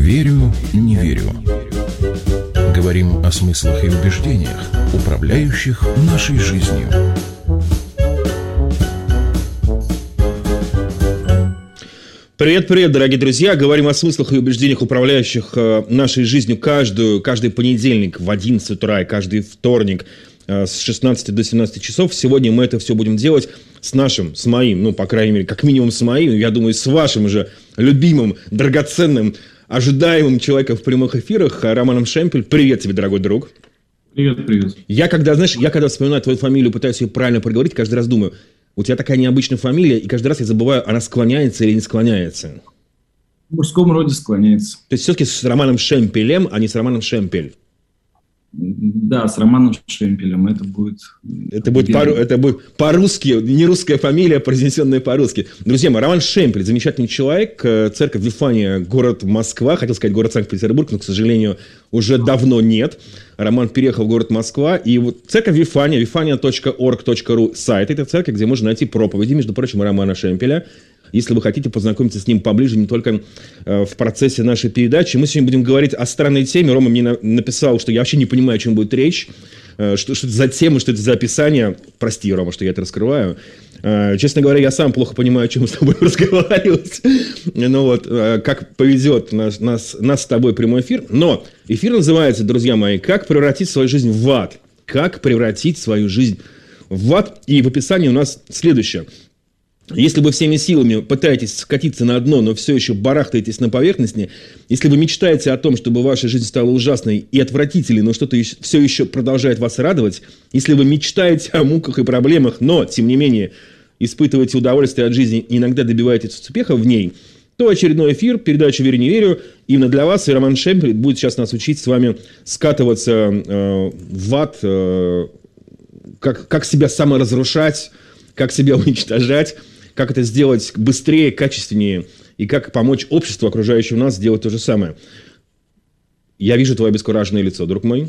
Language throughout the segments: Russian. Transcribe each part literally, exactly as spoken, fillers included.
Верю, не верю. Говорим о смыслах и убеждениях, управляющих нашей жизнью. Привет-привет, дорогие друзья! Говорим о смыслах и убеждениях, управляющих э, нашей жизнью каждую, каждый понедельник в одиннадцать утра и каждый вторник э, с шестнадцати до семнадцати часов. Сегодня мы это все будем делать с нашим, с моим, ну, по крайней мере, как минимум с моим, я думаю, с вашим же любимым, драгоценным, ожидаемым человеком в прямых эфирах Романом Шемпель. Привет тебе, дорогой друг! Привет, привет. Я когда, знаешь, я когда вспоминаю твою фамилию, пытаюсь ее правильно проговорить, каждый раз думаю, у тебя такая необычная фамилия, и каждый раз я забываю, она склоняется или не склоняется. В мужском роде склоняется. То есть все-таки с Романом Шемпелем, а не с Романом Шемпель. Да, с Романом Шемпелем это будет... Это будет, по, это будет по-русски, не русская фамилия, произнесенная по-русски. Друзья мои, Роман Шемпель, замечательный человек, церковь Вифания, город Москва, хотел сказать город Санкт-Петербург, но, к сожалению, уже давно нет. Роман переехал в город Москва, и вот церковь Вифания, вифания точка орг точка ру сайт, это церковь, где можно найти проповеди, между прочим, Романа Шемпеля. Если вы хотите познакомиться с ним поближе, не только э, в процессе нашей передачи. Мы сегодня будем говорить о странной теме. Рома мне на- написал, что я вообще не понимаю, о чем будет речь. Э, что, что это за тема, что это за описание. Прости, Рома, что я это раскрываю. Э, честно говоря, я сам плохо понимаю, о чем мы с тобой разговаривать. Ну вот, э, как поведет нас, нас, нас с тобой прямой эфир. Но эфир называется, друзья мои, «Как превратить свою жизнь в ад». Как превратить свою жизнь в ад. И в описании у нас следующее. Если вы всеми силами пытаетесь скатиться на дно, но все еще барахтаетесь на поверхности, если вы мечтаете о том, чтобы ваша жизнь стала ужасной и отвратительной, но что-то еще, все еще продолжает вас радовать, если вы мечтаете о муках и проблемах, но, тем не менее, испытываете удовольствие от жизни и иногда добиваетесь успеха в ней, то очередной эфир, передача «Верю, не верю», именно для вас, и Роман Шемпель будет сейчас нас учить с вами скатываться э, в ад, э, как, как себя саморазрушать, как себя уничтожать, как это сделать быстрее, качественнее, и как помочь обществу, окружающему нас, сделать то же самое. Я вижу твое обескураженное лицо, друг мой.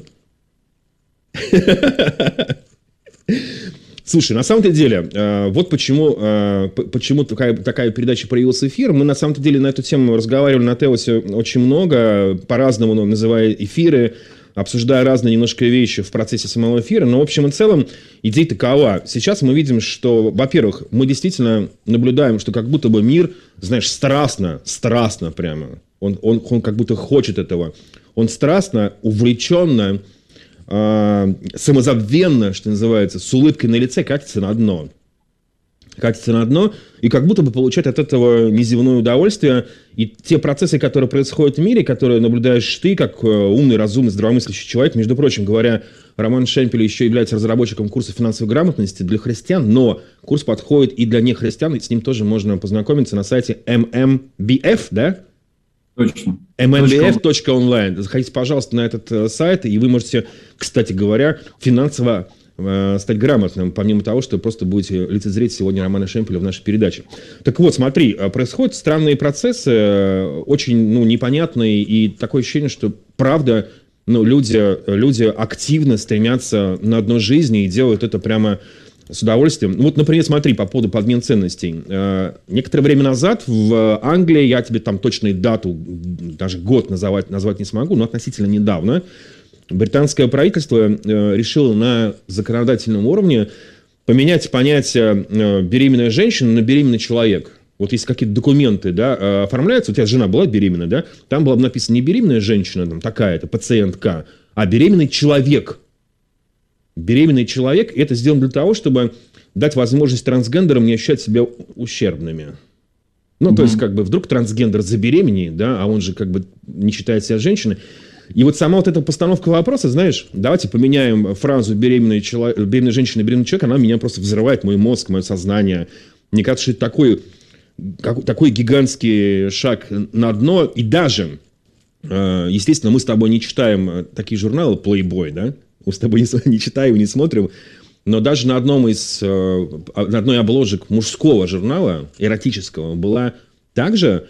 Слушай, на самом-то деле, вот почему, почему такая, такая передача появилась в эфир. Мы на самом-то деле на эту тему разговаривали на Теосе очень много, по-разному называя эфиры, обсуждая разные немножко вещи в процессе самого эфира. Но в общем и целом идея такова. Сейчас мы видим, что, во-первых, мы действительно наблюдаем, что как будто бы мир, знаешь, страстно, страстно прямо, он, он, он как будто хочет этого. Он страстно, увлеченно, э, самозабвенно, что называется, с улыбкой на лице катится на дно. Катится на дно, и как будто бы получает от этого неземное удовольствие. И те процессы, которые происходят в мире, которые наблюдаешь ты, как умный, разумный, здравомыслящий человек, между прочим говоря, Роман Шемпель еще является разработчиком курса финансовой грамотности для христиан, но курс подходит и для нехристиан, и с ним тоже можно познакомиться на сайте эм эм би эф, да? Точно. эм эм би эф точка онлайн. Заходите, пожалуйста, на этот сайт, и вы можете, кстати говоря, финансово стать грамотным, помимо того, что просто будете лицезреть сегодня Романа Шемпеля в нашей передаче. Так вот, смотри, происходят странные процессы, очень ну, непонятные, и такое ощущение, что правда, ну, люди, люди активно стремятся на дно жизни и делают это прямо с удовольствием. Вот, например, смотри, по поводу подмен ценностей. Некоторое время назад в Англии, я тебе там точную дату, даже год назвать, назвать не смогу, но относительно недавно, британское правительство э, решило на законодательном уровне поменять понятие э, беременная женщина на беременный человек. Вот если какие-то документы да, э, оформляются, у тебя жена была беременна, да, там было бы написано не беременная женщина, там, такая-то, пациентка, а беременный человек. Беременный человек, и это сделано для того, чтобы дать возможность трансгендерам не ощущать себя ущербными. Ну, mm-hmm. то есть, как бы, вдруг трансгендер забеременеет, да, а он же, как бы, не считает себя женщиной. И вот сама вот эта постановка вопроса, знаешь, давайте поменяем фразу «беременная, человек, беременная женщина» и «беременный человек», она меня просто взрывает, мой мозг, мое сознание. Мне кажется, что это такой, как, такой гигантский шаг на дно. И даже, э, естественно, мы с тобой не читаем такие журналы Playboy, да? Мы с тобой не, не читаем, не смотрим. Но даже на одном из, э, на одной обложек мужского журнала, эротического, была также...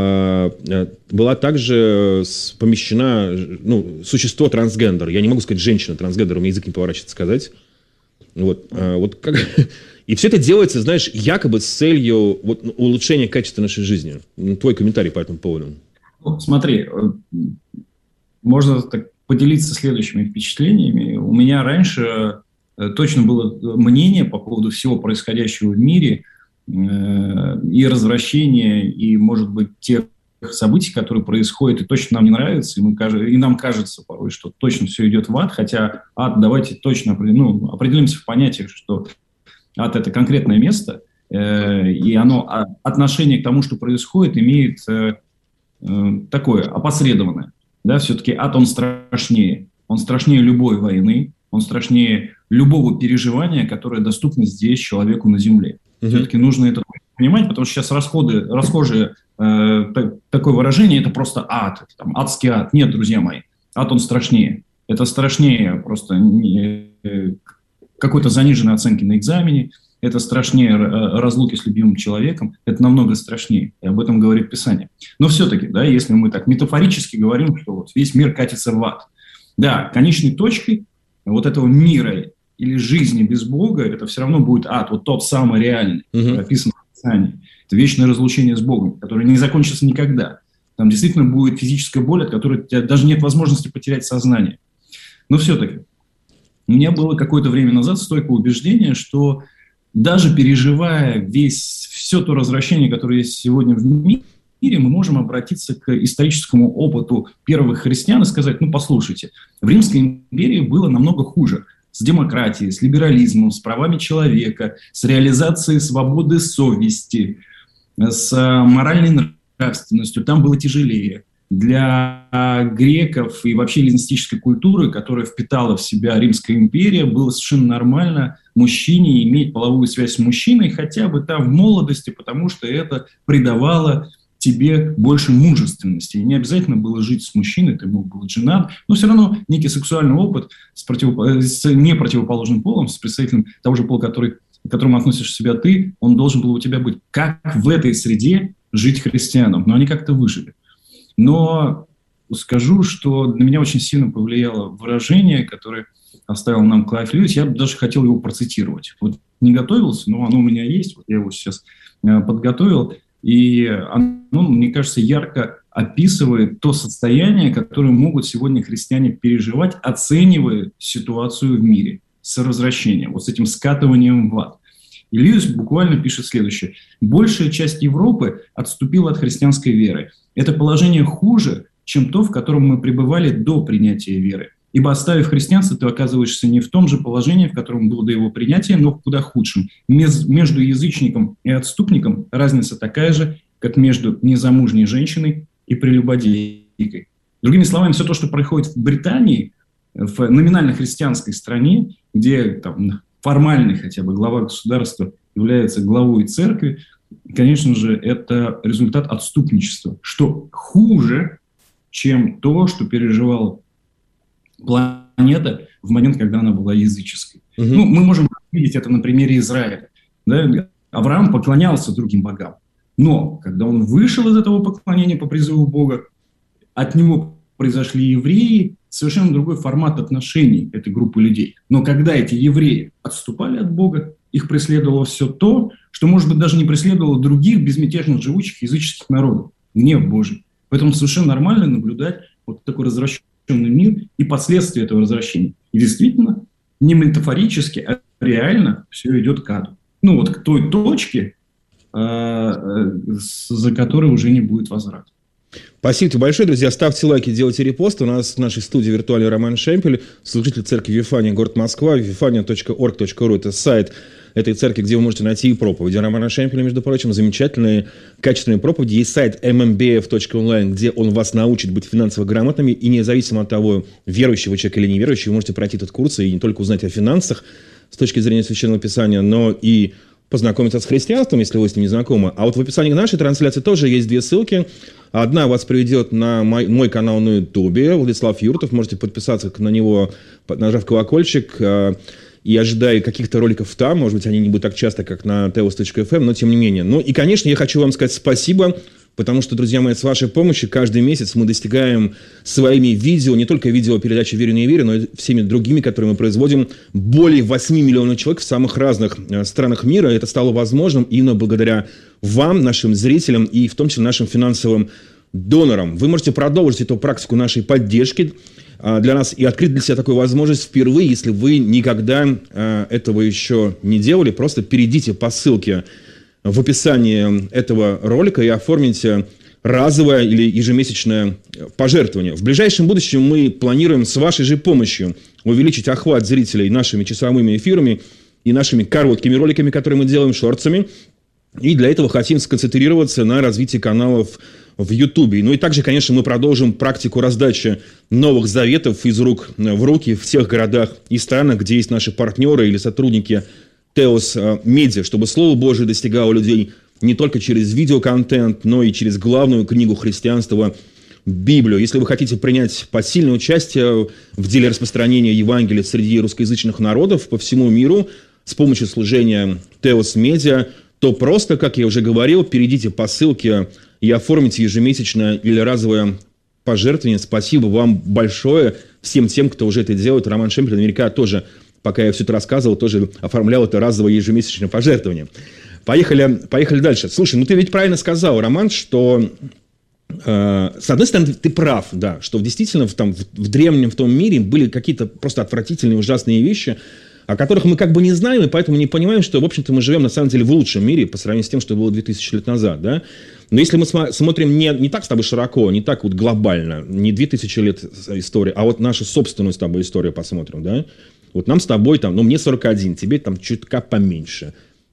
была также помещена ну, существо трансгендер. Я не могу сказать женщина трансгендер, у меня язык не поворачивается сказать. Вот, вот как... И все это делается, знаешь, якобы с целью вот, улучшения качества нашей жизни. Твой комментарий по этому поводу. смотри, можно так поделиться следующими впечатлениями. У меня раньше точно было мнение по поводу всего происходящего в мире, и развращения, и, может быть, тех событий, которые происходят, и точно нам не нравятся, и, мы, и нам кажется порой, что точно все идет в ад, хотя ад, давайте точно ну, определимся в понятиях, что ад – это конкретное место, э, и оно отношение к тому, что происходит, имеет э, э, такое опосредованное. Да, все-таки ад, он страшнее. Он страшнее любой войны, он страшнее любого переживания, которое доступно здесь человеку на земле. Mm-hmm. Все-таки нужно это понимать, потому что сейчас расходы, расхожие э, так, такое выражение – это просто ад, это, там, адский ад. Нет, друзья мои, ад, он страшнее. Это страшнее просто не, э, какой-то заниженной оценки на экзамене, это страшнее э, разлуки с любимым человеком, это намного страшнее, и об этом говорит Писание. Но все-таки, да, если мы так метафорически говорим, что вот весь мир катится в ад, да, конечной точкой вот этого мира или жизни без Бога, это все равно будет ад, вот тот самый реальный, uh-huh. описан в Писании. Это вечное разлучение с Богом, которое не закончится никогда. Там действительно будет физическая боль, от которой у тебя даже нет возможности потерять сознание. Но все-таки у меня было какое-то время назад стойкое убеждение, что даже переживая весь, все то развращение, которое есть сегодня в мире, мы можем обратиться к историческому опыту первых христиан и сказать, ну, послушайте, в Римской империи было намного хуже. С демократией, с либерализмом, с правами человека, с реализацией свободы совести, с моральной нравственностью. Там было тяжелее. Для греков и вообще эллинистической культуры, которая впитала в себя Римская империя, было совершенно нормально мужчине иметь половую связь с мужчиной хотя бы там в молодости, потому что это придавало тебе больше мужественности. И не обязательно было жить с мужчиной, ты мог быть женат, но все равно некий сексуальный опыт с, противоп... с непротивоположным полом, с представителем того же пола, который... к которому относишь себя ты, он должен был у тебя быть. Как в этой среде жить христианам? Но они как-то выжили. Но скажу, что на меня очень сильно повлияло выражение, которое оставил нам Клайв Льюис. Я бы даже хотел его процитировать. Вот не готовился, но оно у меня есть. Вот я его сейчас подготовил. И оно, мне кажется, ярко описывает то состояние, которое могут сегодня христиане переживать, оценивая ситуацию в мире с развращением, вот с этим скатыванием в ад. И Льюис буквально пишет следующее. «Большая часть Европы отступила от христианской веры. Это положение хуже, чем то, в котором мы пребывали до принятия веры. Ибо, оставив христианство, ты оказываешься не в том же положении, в котором было до его принятия, но в куда худшем. Между язычником и отступником разница такая же, как между незамужней женщиной и прелюбодейкой». Другими словами, все то, что происходит в Британии, в номинально христианской стране, где там, формальный хотя бы глава государства является главой церкви, конечно же, это результат отступничества, что хуже, чем то, что переживала планета в момент, когда она была языческой. Uh-huh. Ну, мы можем видеть это на примере Израиля. Да? Авраам поклонялся другим богам, но когда он вышел из этого поклонения по призыву Бога, от него произошли евреи, совершенно другой формат отношений этой группы людей. Но когда эти евреи отступали от Бога, их преследовало все то, что, может быть, даже не преследовало других безмятежно живущих языческих народов. Гнев Божий. Поэтому совершенно нормально наблюдать вот такой развращенный мир и последствия этого развращения. И действительно, не метафорически, а реально все идет к аду. Ну вот к той точке, за которой уже не будет возврата. Спасибо тебе большое, друзья. Ставьте лайки, делайте репосты. У нас в нашей студии виртуальный Роман Шемпель, служитель церкви Вифания, город Москва, вифания точка орг точка ру. Это сайт этой церкви, где вы можете найти и проповеди Романа Шемпеля, между прочим, замечательные, качественные проповеди. Есть сайт эм эм би эф точка онлайн, где он вас научит быть финансово грамотными, и независимо от того, верующий вы человек или неверующий, вы можете пройти этот курс и не только узнать о финансах с точки зрения Священного Писания, но и познакомиться с христианством, если вы с ним не знакомы. А вот в описании к нашей трансляции тоже есть две ссылки. Одна вас приведет на мой, мой канал на Ютубе, Владислав Юртов. Можете подписаться на него, нажав колокольчик, и ожидая каких-то роликов там. Может быть, они не будут так часто, как на теос точка эф эм, но тем не менее. Ну и, конечно, я хочу вам сказать спасибо, потому что, друзья мои, с вашей помощью каждый месяц мы достигаем своими видео, не только видео передачи «Верю, не верю», но и всеми другими, которые мы производим, более восьми миллионов человек в самых разных странах мира. Это стало возможным именно благодаря вам, нашим зрителям, и в том числе нашим финансовым донором. Вы можете продолжить эту практику нашей поддержки для нас и открыть для себя такую возможность впервые, если вы никогда этого еще не делали. Просто перейдите по ссылке в описании этого ролика и оформите разовое или ежемесячное пожертвование. В ближайшем будущем мы планируем с вашей же помощью увеличить охват зрителей нашими часовыми эфирами и нашими короткими роликами, которые мы делаем, шортсами. И для этого хотим сконцентрироваться на развитии каналов в Ютубе. Ну и также, конечно, мы продолжим практику раздачи новых заветов из рук в руки в тех городах и странах, где есть наши партнеры или сотрудники Теос Медиа, чтобы Слово Божие достигало людей не только через видеоконтент, но и через главную книгу христианства Библию. Если вы хотите принять посильное участие в деле распространения Евангелия среди русскоязычных народов по всему миру с помощью служения Теос Медиа, то просто, как я уже говорил, перейдите по ссылке и оформите ежемесячное или разовое пожертвование. Спасибо вам большое всем тем, кто уже это делает. Роман Шемпель наверняка тоже, пока я все это рассказывал, тоже оформлял это разовое ежемесячное пожертвование. Поехали, поехали дальше. Слушай, ну ты ведь правильно сказал, Роман, что э, с одной стороны ты прав, да, что действительно в, там, в, в древнем в том мире были какие-то просто отвратительные, ужасные вещи, о которых мы как бы не знаем, и поэтому не понимаем, что, в общем-то, мы живем на самом деле в лучшем мире по сравнению с тем, что было две тысячи лет назад, да. Но если мы см- смотрим не, не так с тобой широко, не так вот глобально, не две тысячи лет истории, а вот нашу собственную с тобой историю посмотрим, да. Вот нам с тобой там, ну, мне сорок один, тебе там чутка поменьше.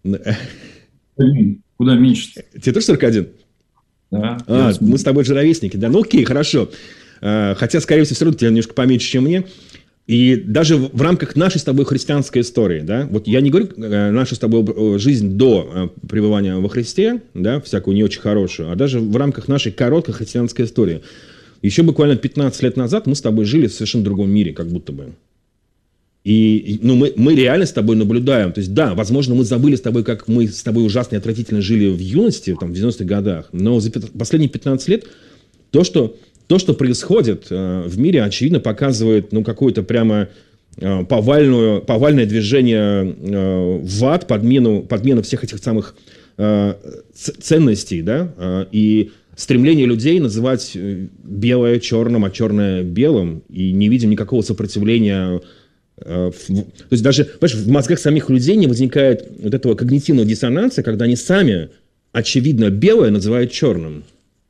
Куда меньше? Тебе тоже сорок один? Да. А, мы с тобой же ровесники, да? Ну окей, хорошо. Хотя, скорее всего, все равно тебе немножко поменьше, чем мне. И даже в рамках нашей с тобой христианской истории, да, вот я не говорю нашу с тобой жизнь до пребывания во Христе, да, всякую не очень хорошую, а даже в рамках нашей короткой христианской истории. Еще буквально пятнадцать лет назад мы с тобой жили в совершенно другом мире, как будто бы. И ну, мы, мы реально с тобой наблюдаем. То есть, да, возможно, мы забыли с тобой, как мы с тобой ужасно и отвратительно жили в юности, там, в девяностых годах. Но за последние пятнадцать лет то, что, то, что происходит э, в мире, очевидно, показывает ну, какое-то прямо э, повальную, повальное движение э, в ад, подмену, подмену всех этих самых э, ценностей, да, э, и стремление людей называть белое черным, а черное белым, и не видим никакого сопротивления. То есть даже в мозгах самих людей не возникает вот этого когнитивного диссонанса, когда они сами, очевидно, белое называют черным.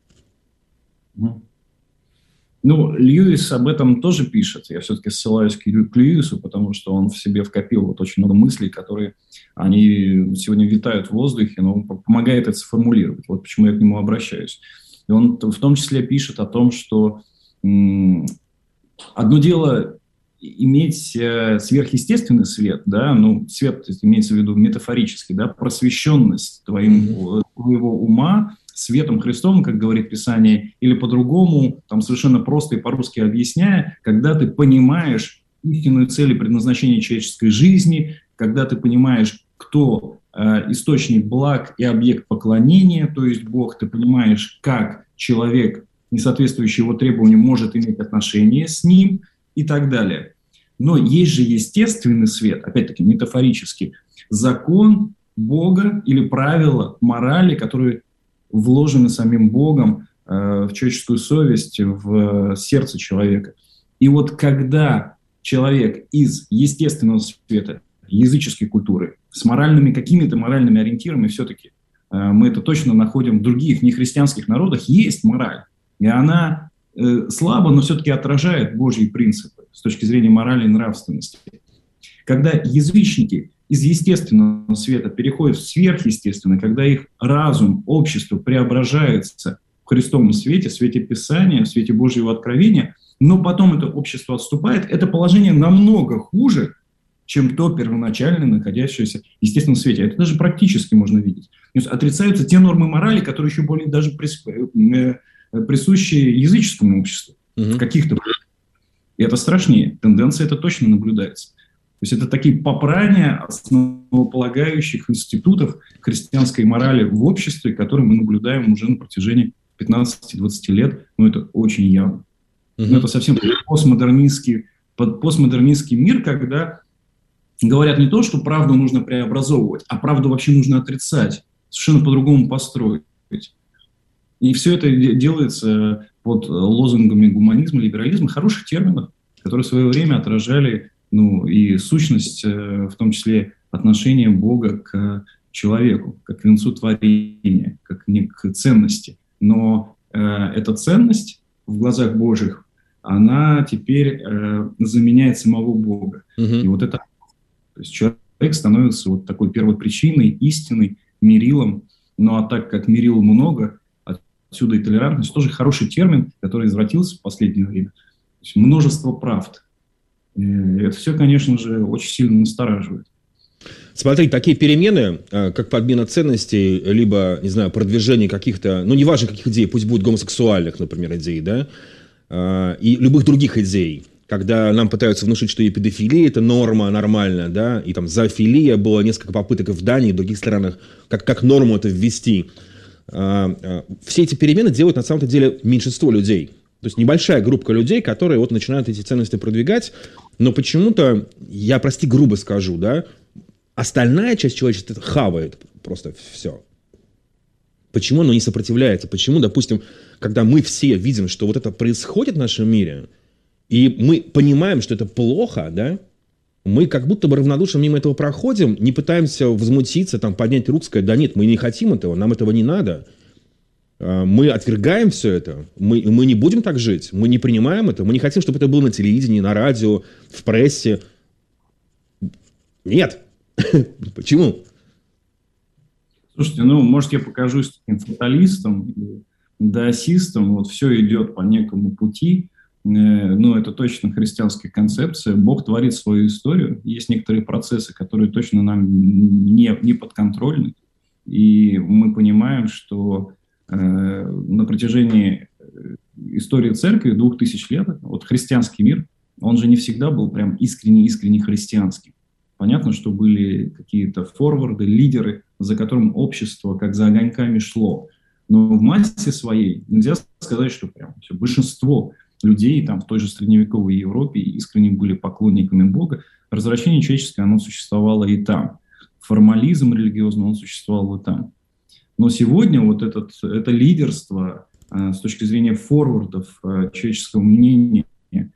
Ну, Льюис об этом тоже пишет. Я все-таки ссылаюсь к Льюису, потому что он в себе вкопил вот очень много мыслей, которые они сегодня витают в воздухе, но он помогает это сформулировать. Вот почему я к нему обращаюсь. И он в том числе пишет о том, что м- одно дело иметь э, сверхъестественный свет, да, ну, свет имеется в виду метафорически, да, просвещенность твоим, mm-hmm. твоего ума светом Христовым, как говорит Писание, или по-другому, там совершенно просто и по-русски объясняя, когда ты понимаешь истинную цель и предназначение человеческой жизни, когда ты понимаешь, кто э, источник благ и объект поклонения, то есть Бог, ты понимаешь, как человек, не соответствующий его требованиям, может иметь отношение с ним и так далее. Но есть же естественный свет, опять-таки метафорически, закон Бога или правила морали, которые вложены самим Богом э, в человеческую совесть, в сердце человека. И вот когда человек из естественного света, языческой культуры, с моральными какими-то моральными ориентирами, все-таки э, мы это точно находим в других нехристианских народах, есть мораль. И она э, слабо, но все-таки отражает Божьи принципы с точки зрения морали и нравственности. Когда язычники из естественного света переходят в сверхъестественное, когда их разум, общество преображается в Христовом свете, в свете Писания, в свете Божьего откровения, но потом это общество отступает, это положение намного хуже, чем то первоначально находящееся в естественном свете. Это даже практически можно видеть. То есть отрицаются те нормы морали, которые еще более даже присущи языческому обществу. Угу. В каких-то... И это страшнее. Тенденция это точно наблюдается. То есть это такие попрания основополагающих институтов христианской морали в обществе, которые мы наблюдаем уже на протяжении пятнадцати-двадцати лет. Но это очень явно. Uh-huh. Но это совсем постмодернистский, постмодернистский мир, когда говорят не то, что правду нужно преобразовывать, а правду вообще нужно отрицать, совершенно по-другому построить. И все это делается под лозунгами гуманизма, либерализма, хороших терминов, которые в свое время отражали ну, и сущность, в том числе отношение Бога к человеку, как к венцу творения, как не к ценности. Но э, эта ценность в глазах Божьих, она теперь э, заменяет самого Бога. Угу. И вот это, то есть человек становится вот такой первопричиной, истиной, мерилом. Ну а так как мерил много, отсюда и толерантность, тоже хороший термин, который извратился в последнее время. То есть множество правд. И это все, конечно же, очень сильно настораживает. Смотри, такие перемены, как подмена ценностей, либо, не знаю, продвижение каких-то, ну, неважно каких идей, пусть будет гомосексуальных, например, идей, да, и любых других идей, когда нам пытаются внушить, что и педофилия – это норма, нормально, да, и там зоофилия, было несколько попыток в Дании и в других странах, как, как норму это ввести. Все эти перемены делают, на самом деле, меньшинство людей. То есть небольшая группа людей, которые вот начинают эти ценности продвигать, но почему-то, я, прости, грубо скажу, да, остальная часть человечества хавает просто все. Почему оно не сопротивляется? Почему, допустим, когда мы все видим, что вот это происходит в нашем мире, и мы понимаем, что это плохо, да, мы как будто бы равнодушно мимо этого проходим, не пытаемся возмутиться, там, поднять руку, сказать, да нет, мы не хотим этого, нам этого не надо. Мы отвергаем все это, мы, мы не будем так жить, мы не принимаем это, мы не хотим, чтобы это было на телевидении, на радио, в прессе. Нет. Почему? Слушайте, ну, может, я покажусь таким фаталистом, даосистом, вот все идет по некому пути, ну, это точно христианская концепция, Бог творит свою историю, есть некоторые процессы, которые точно нам не, не подконтрольны, и мы понимаем, что э, на протяжении истории церкви двух тысяч лет, вот христианский мир, он же не всегда был прям искренне-искренне христианским. Понятно, что были какие-то форварды, лидеры, за которым общество как за огоньками шло. Но в массе своей нельзя сказать, что прям все, большинство людей там, в той же средневековой Европе искренне были поклонниками Бога. Развращение человеческое, оно существовало и там. Формализм религиозный, он существовал и там. Но сегодня вот этот, это лидерство э, с точки зрения форвардов э, человеческого мнения,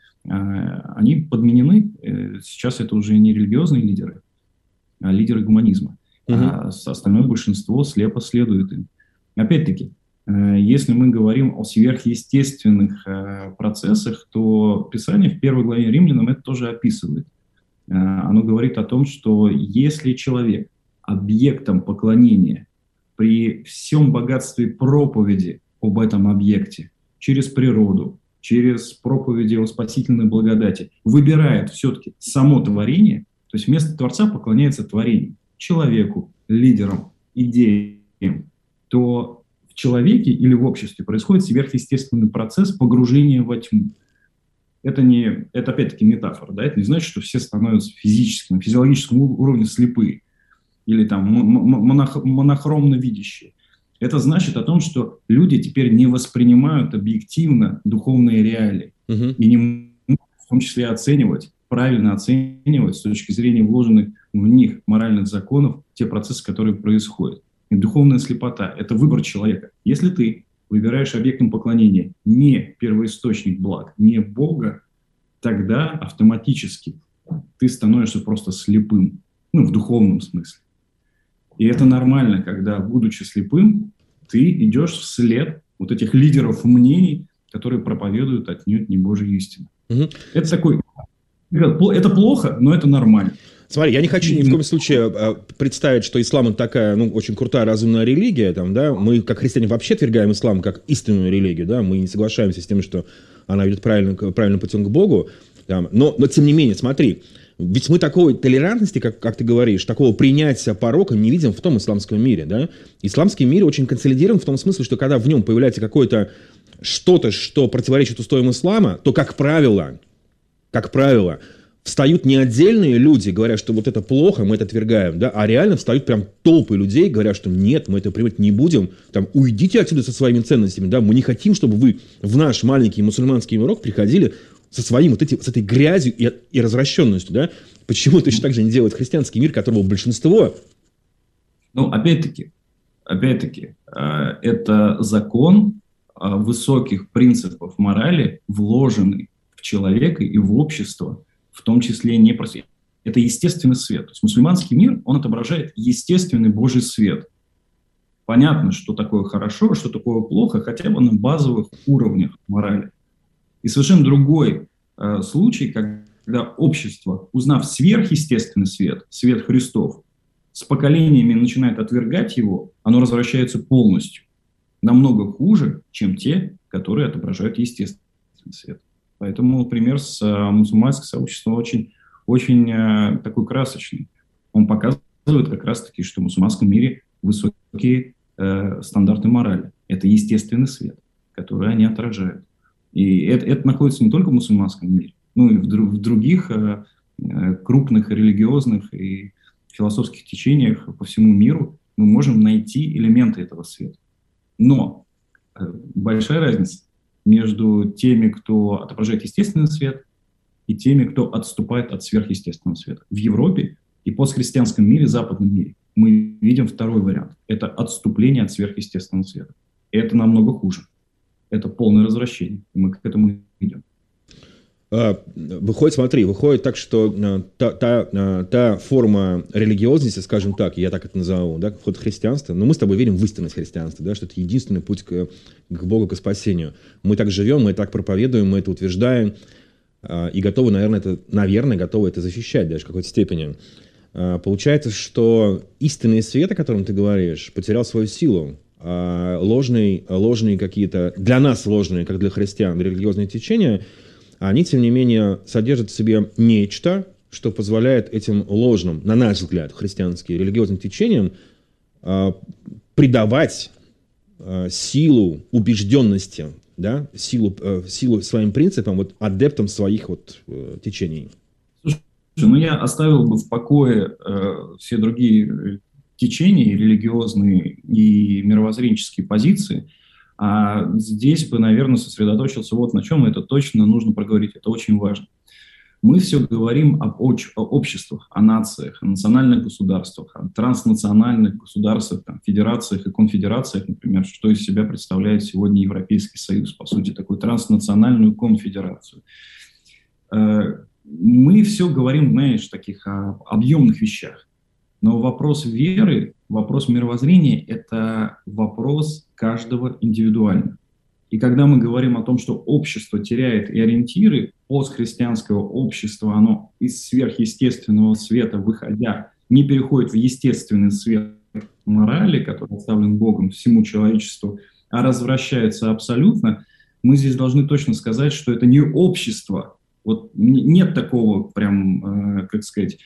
они подменены. Сейчас это уже не религиозные лидеры, а лидеры гуманизма. Угу. А остальное большинство слепо следует им. Опять-таки, если мы говорим о сверхъестественных процессах, то Писание в первой главе Римлянам это тоже описывает. Оно говорит о том, что если человек объектом поклонения при всем богатстве проповеди об этом объекте через природу, через проповеди о спасительной благодати, выбирает все-таки само творение, то есть вместо Творца поклоняется творению, человеку, лидерам, идеям, то в человеке или в обществе происходит сверхъестественный процесс погружения во тьму. Это, не, это опять-таки метафора, да? Это не значит, что все становятся физически, на физиологическом уровне слепые или там монох, монохромно видящие. Это значит о том, что люди теперь не воспринимают объективно духовные реалии uh-huh. и не могут в том числе оценивать, правильно оценивать с точки зрения вложенных в них моральных законов те процессы, которые происходят. И духовная слепота – это выбор человека. Если ты выбираешь объектом поклонения не первоисточник благ, не Бога, тогда автоматически ты становишься просто слепым, ну, в духовном смысле. И это нормально, когда, будучи слепым, ты идешь вслед вот этих лидеров мнений, которые проповедуют отнюдь не Божью истину. Угу. Это такой... Это плохо, но это нормально. Смотри, я не хочу ни в коем случае представить, что ислам – это такая, ну, очень крутая, разумная религия. Там, да? Мы, как христиане, вообще отвергаем ислам как истинную религию. Да? Мы не соглашаемся с тем, что она ведет правильным, правильным путем к Богу. Там. Но, но, тем не менее, смотри, ведь мы такой толерантности, как, как ты говоришь, такого принятия порока не видим в том исламском мире. Да? Исламский мир очень консолидирован в том смысле, что когда в нем появляется какое-то что-то, что противоречит устоям ислама, то, как правило, как правило, встают не отдельные люди, говоря, что вот это плохо, мы это отвергаем, да, а реально встают прям толпы людей, говоря, что нет, мы это принимать не будем, там, уйдите отсюда со своими ценностями, да, мы не хотим, чтобы вы в наш маленький мусульманский мирок приходили со своим вот эти, с этой грязью и, и развращенностью, да. Почему точно так же не делает христианский мир, которого большинство? Ну, опять-таки, опять-таки, это закон высоких принципов морали, вложенный в человека и в общество, в том числе не просто. Это естественный свет. То есть мусульманский мир, он отображает естественный Божий свет. Понятно, что такое хорошо, что такое плохо, хотя бы на базовых уровнях морали. И совершенно другой э, случай, когда общество, узнав сверхъестественный свет, свет Христов, с поколениями начинает отвергать его, оно возвращается полностью. Намного хуже, чем те, которые отображают естественный свет. Поэтому пример с э, мусульманским сообществом очень, очень э, такой красочный. Он показывает как раз-таки, что в мусульманском мире высокие э, стандарты морали. Это естественный свет, который они отражают. И это, это находится не только в мусульманском мире, но и в, дру, в других э, э, крупных религиозных и философских течениях по всему миру мы можем найти элементы этого света. Но э, большая разница между теми, кто отображает естественный свет, и теми, кто отступает от сверхъестественного света. В Европе и постхристианском мире, западном мире, мы видим второй вариант. Это отступление от сверхъестественного света. И это намного хуже. Это полное развращение. И мы к этому идем. Выходит, смотри, выходит так, что та, та, та форма религиозности, скажем так, я так это назову, да, вход в христианство, но мы с тобой верим в истинность христианства, да, что это единственный путь к, к Богу, к спасению. Мы так живем, мы так проповедуем, мы это утверждаем и готовы, наверное, это, наверное, готовы это защищать даже в какой-то степени. Получается, что истинный свет, о котором ты говоришь, потерял свою силу. Ложные, ложные какие-то, для нас ложные, как для христиан, религиозные течения, они, тем не менее, содержат в себе нечто, что позволяет этим ложным, на наш взгляд, христианским религиозным течениям э, придавать э, силу убежденности, да, силу, э, силу своим принципам, вот, адептам своих вот, э, течений. Слушай, ну я оставил бы в покое э, все другие течения, религиозные и мировоззренческие позиции. А здесь бы, наверное, сосредоточился вот на чем, это точно нужно проговорить, это очень важно. Мы все говорим об оч- о обществах, о нациях, о национальных государствах, о транснациональных государствах, там, федерациях и конфедерациях, например, что из себя представляет сегодня Европейский Союз, по сути, такую транснациональную конфедерацию. Мы все говорим, знаешь, таких объемных вещах, но вопрос веры, вопрос мировоззрения – это вопрос каждого индивидуально. И когда мы говорим о том, что общество теряет и ориентиры, постхристианское общество, оно из сверхъестественного света, выходя, не переходит в естественный свет морали, который оставлен Богом всему человечеству, а развращается абсолютно, мы здесь должны точно сказать, что это не общество. Вот нет такого прям, э, как сказать,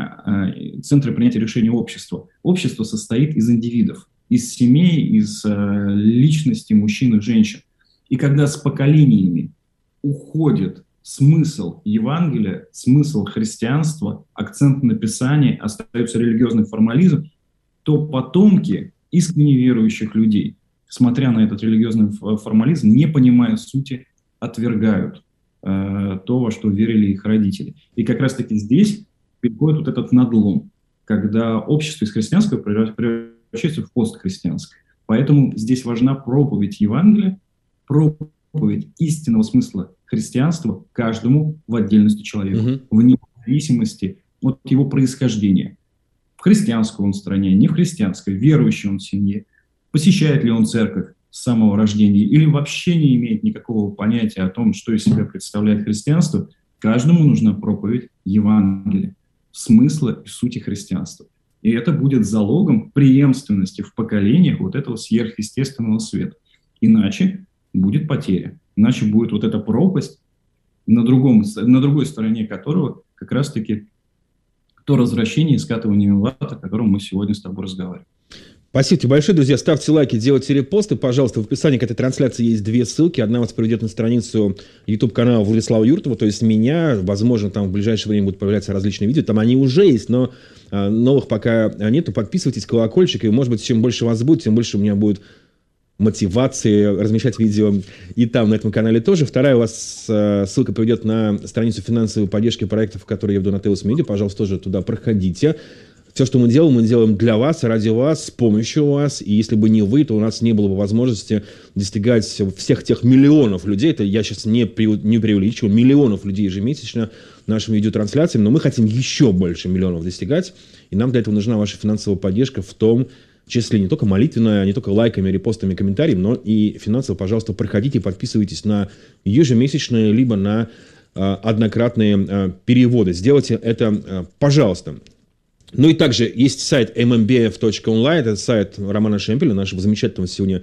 э, центра принятия решений общества. Общество состоит из индивидов, из семей, из э, личностей мужчин и женщин. И когда с поколениями уходит смысл Евангелия, смысл христианства, акцент на Писании, остается религиозный формализм, то потомки искренне верующих людей, смотря на этот религиозный формализм, не понимая сути, отвергают э, то, во что верили их родители. И как раз-таки здесь приходит вот этот надлом, когда общество из христианского превращается в постхристианское. Поэтому здесь важна проповедь Евангелия, проповедь истинного смысла христианства каждому в отдельности человеку, mm-hmm. вне зависимости от его происхождения. В христианской он стране, не в христианской, верующий он в семье, посещает ли он церковь с самого рождения или вообще не имеет никакого понятия о том, что из себя представляет христианство. Каждому нужна проповедь Евангелия, смысла и сути христианства. И это будет залогом преемственности в поколениях вот этого сверхъестественного света. Иначе будет потеря. Иначе будет вот эта пропасть, на, другом, на другой стороне которого как раз-таки то развращение и скатывание в ад, о котором мы сегодня с тобой разговариваем. Спасибо тебе большое, друзья. Ставьте лайки, делайте репосты. Пожалуйста, в описании к этой трансляции есть две ссылки. Одна вас приведет на страницу YouTube-канала Владислава Юртова, то есть меня. Возможно, там в ближайшее время будут появляться различные видео. Там они уже есть, но а, новых пока нету. Подписывайтесь, колокольчик. И, может быть, чем больше вас будет, тем больше у меня будет мотивации размещать видео и там, на этом канале тоже. Вторая у вас э, ссылка приведет на страницу финансовой поддержки проектов, которые я веду на Теос Медиа. Пожалуйста, тоже туда проходите. Все, что мы делаем, мы делаем для вас, ради вас, с помощью вас. И если бы не вы, то у нас не было бы возможности достигать всех тех миллионов людей. Это я сейчас не, при, не преувеличиваю. Миллионов людей ежемесячно нашим видеотрансляциям. Но мы хотим еще больше миллионов достигать. И нам для этого нужна ваша финансовая поддержка, в том числе не только молитвенная, не только лайками, репостами, комментариями, но и финансово, пожалуйста, проходите и подписывайтесь на ежемесячные, либо на э, однократные э, переводы. Сделайте это, э, пожалуйста. Ну и также есть сайт эм эм би эф точка онлайн, это сайт Романа Шемпеля, нашего замечательного сегодня.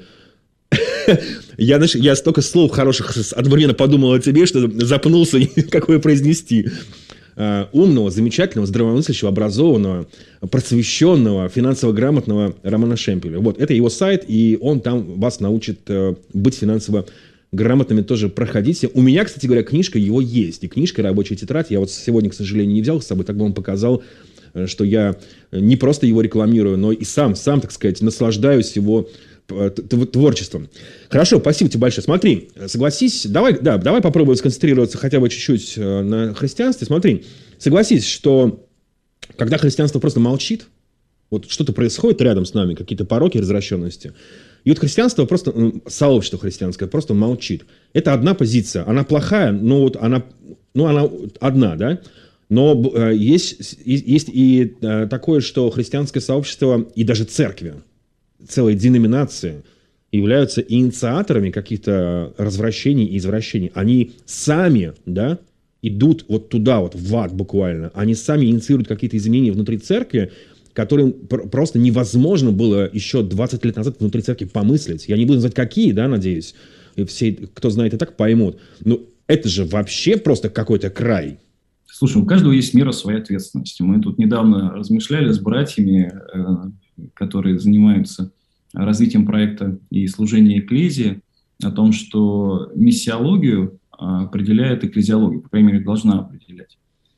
я, знаешь, я столько слов хороших одновременно подумал о тебе, что запнулся, какое произнести. Uh, умного, замечательного, здравомыслящего, образованного, просвещенного, финансово грамотного Романа Шемпеля. Вот, это его сайт, и он там вас научит uh, быть финансово грамотными, тоже проходите. У меня, кстати говоря, книжка его есть, и книжка «Рабочая тетрадь». Я вот сегодня, к сожалению, не взял с собой, так бы вам показал, что я не просто его рекламирую, но и сам, сам, так сказать, наслаждаюсь его творчеством. Хорошо, спасибо тебе большое. Смотри, согласись, давай, да, давай попробуем сконцентрироваться хотя бы чуть-чуть на христианстве. Смотри, согласись, что когда христианство просто молчит, вот что-то происходит рядом с нами, какие-то пороки, развращенности, и вот христианство просто, сообщество христианское просто молчит. Это одна позиция, она плохая, но вот она, ну, она одна, да? Но есть, есть и такое, что христианское сообщество и даже церкви, целые деноминации являются инициаторами каких-то развращений и извращений. Они сами, да, идут вот туда, вот в ад буквально. Они сами инициируют какие-то изменения внутри церкви, которым просто невозможно было еще двадцать лет назад внутри церкви помыслить. Я не буду называть какие, да, надеюсь. И все, кто знает и так, поймут. Но это же вообще просто какой-то край. Слушай, у каждого есть мера своей ответственности. Мы тут недавно размышляли с братьями, которые занимаются развитием проекта и служением экклезии, о том, что миссиологию определяет экклезиология, по крайней мере, должна определять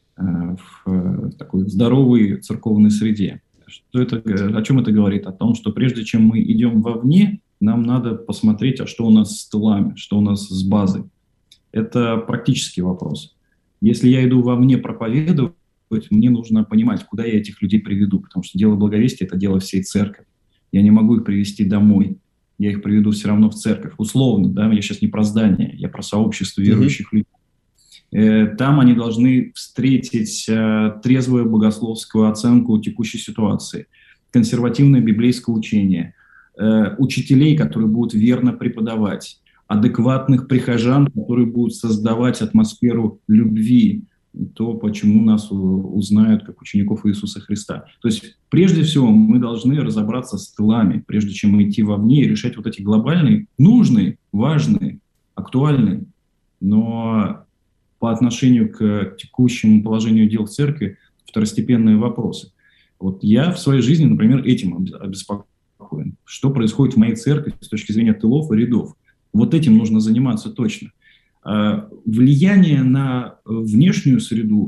в такой здоровой церковной среде. Что это, о чем это говорит? О том, что прежде чем мы идем вовне, нам надо посмотреть, а что у нас с тылами, что у нас с базой. Это практический вопрос. Если я иду вовне проповедовать, мне нужно понимать, куда я этих людей приведу, потому что дело благовестия – это дело всей церкви. Я не могу их привести домой, я их приведу все равно в церковь. Условно, да, я сейчас не про здание, я про сообщество верующих mm-hmm. людей. Там они должны встретить трезвую богословскую оценку текущей ситуации, консервативное библейское учение, учителей, которые будут верно преподавать, адекватных прихожан, которые будут создавать атмосферу любви, то, почему нас узнают как учеников Иисуса Христа. То есть, прежде всего, мы должны разобраться с тылами, прежде чем идти вовне и решать вот эти глобальные, нужные, важные, актуальные, но по отношению к текущему положению дел в церкви второстепенные вопросы. Вот я в своей жизни, например, этим обеспокоен. Что происходит в моей церкви с точки зрения тылов и рядов? Вот этим нужно заниматься точно. Влияние на внешнюю среду